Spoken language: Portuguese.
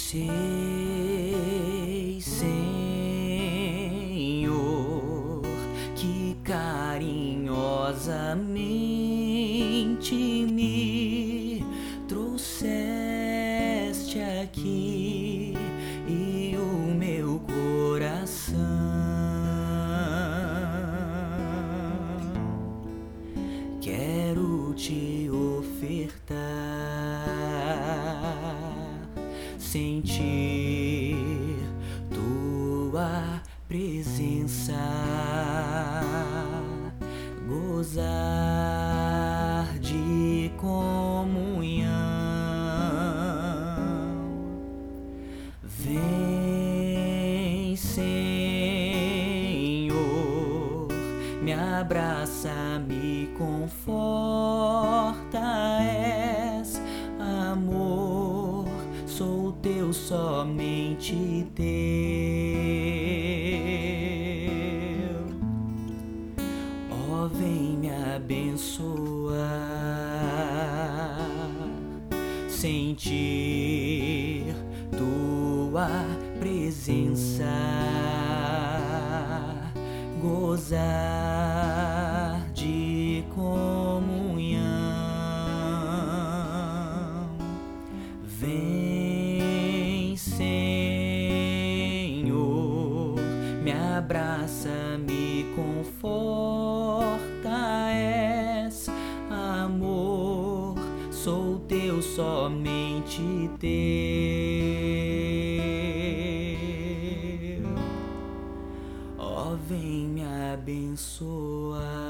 Sei, Senhor, que carinhosamente me trouxeste aqui e o meu coração quero te ofertar, sentir tua presença, gozar de comunhão. Vem, Senhor, me abraça, me conforta, és amor, sou teu, somente teu. Ó, vem me abençoar, sentir tua presença, gozar de comunhão. Vem, Senhor, me abraça, me conforta, és amor, sou teu, somente teu. Ó, vem me abençoar.